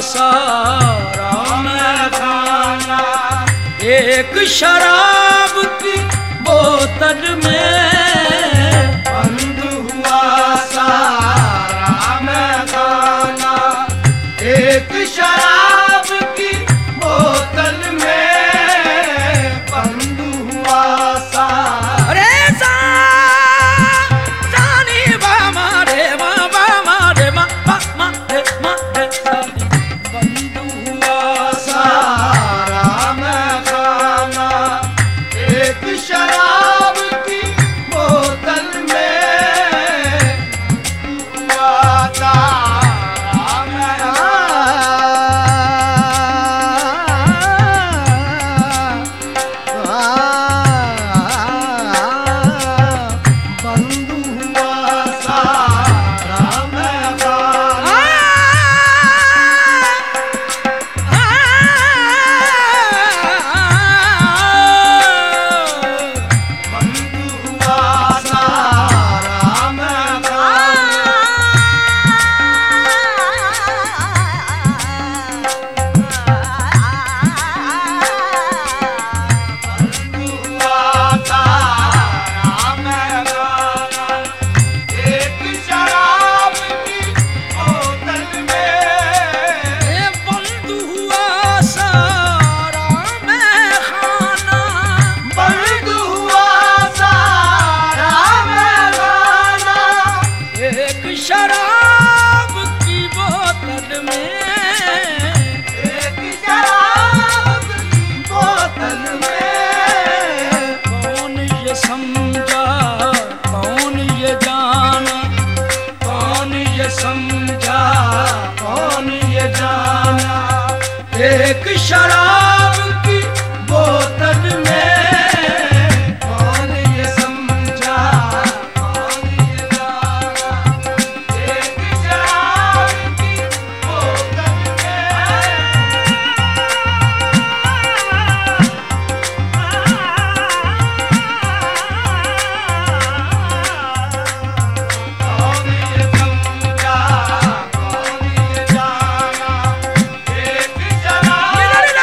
सारा मैं खाना। एक शराब की बोतल में बंद हुआ सारा मैं खाना। एक शराब की बोतल में बंद हुआ सारा। अरे सानी बामा रे बामा रे बामा रे सानी बंद हुआ सारा मैं खाना। एक शराब की बोतल में हुआ सारा मैं बंद हुआ सारा मैं खाना। बंद हुआ सारा मैं खाना। बंद हुआ सारा मैं खाना। एक शराब की बोतल में बंद हुआ सारा मैं खाना। बंद हुआ सारा मैं खाना। एक शराब की बोतल में एक शराब की बोतल में कौन ये समझा कौन ये जाना। कौन ये समझा कौन ये जाना। एक शराब की बोतल में कौन ये समझा कौन ये जाना। एक शराब की बोतल कौन ये समझा कौन ये जाना। एक शराब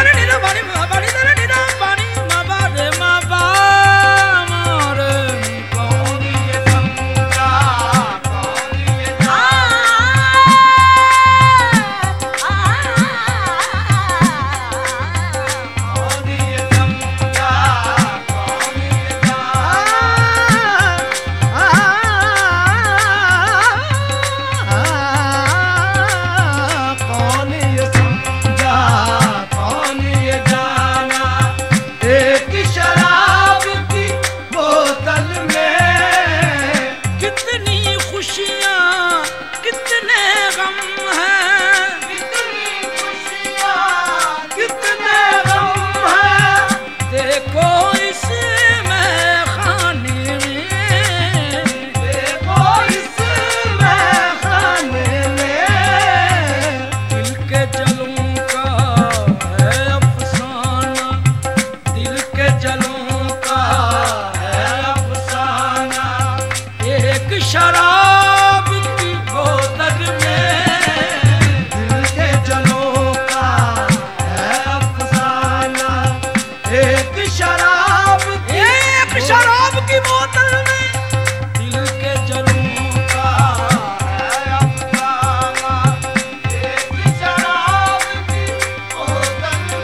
कौन ये समझा कौन ये कौन ये समझा कौन ये कौन ये समझा कौन ये जाना। एक शराब की बोतल में कितनी खुशियाँ कितने गम हैं। कितनी खुशियाँ कितने गम हैं। देखो इसमें खाने में देखो इसमें खाने में दिल के जलों का है अफसाना। दिल के जलों का है अफसाना। एक शराब की बोतल में दिल के जलों का है अफसाना। एक शराब की बोतल में दिल के जलों का है अफसाना। एक शराब की बोतल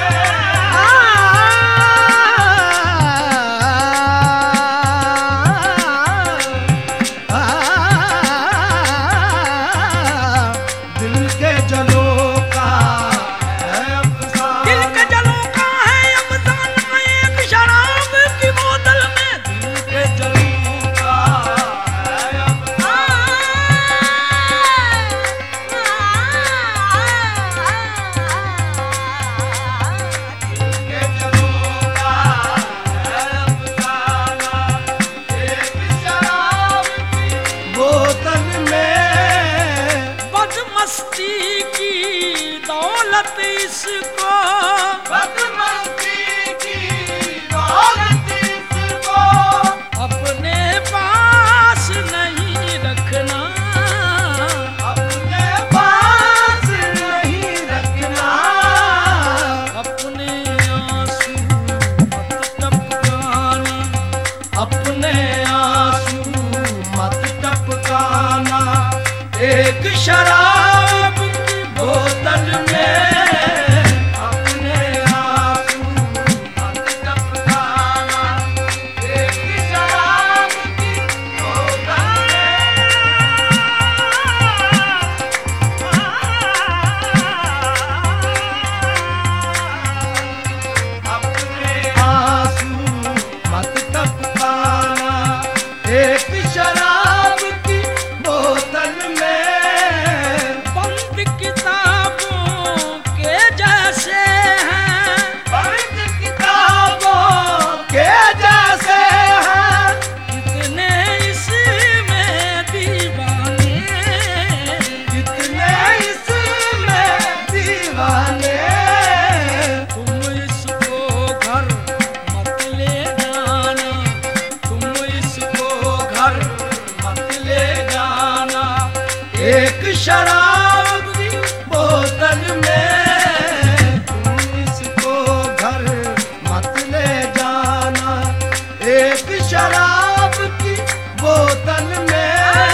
दिल के जलों का है अफसाना। दिल के जलों का है अफसाना। एक शराब की बोतल में दिल के जलों का है अफसाना। दिल के जलों का है अफसाना। एक शराब की बोतल में बदमस्ती की दौलत इसको। बदमस्ती की दौलत इसको अपने पास नहीं रखना। अपने पास नहीं शराब की बोतल में तुम इसको घर मत ले जाना, एक शराब की बोतल में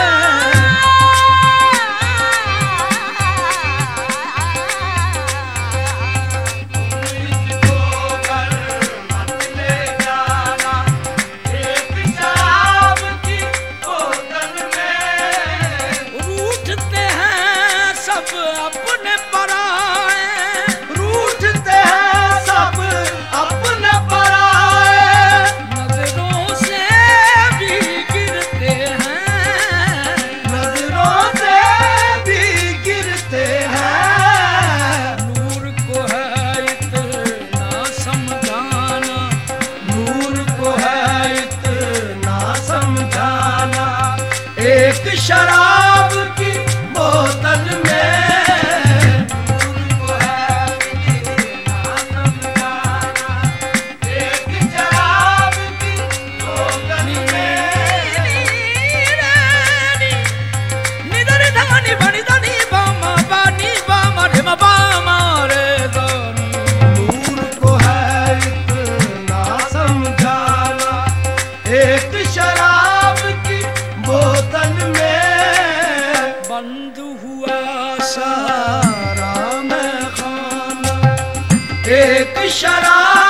तुम इसको घर मत ले जाना, एक शराब की बोतल में। रूठते हैं सब अपने पराए, रूठते हैं सब अपने पराए, नजरों से भी गिरते हैं, नजरों से भी गिरते हैं। नूर को है इतना समझाना, नूर को है इतना समझाना, एक शराब की बोतल में नूर को है इतना समझाना, एक शराब की बोतल में। निधनि धनि बनि धनि बामा बानी बामा रे मा बामा रे धनि। नूर को है इतना समझाना, एक शराब की बोतल में। बंद हुआ सारा में खाना, एक शराब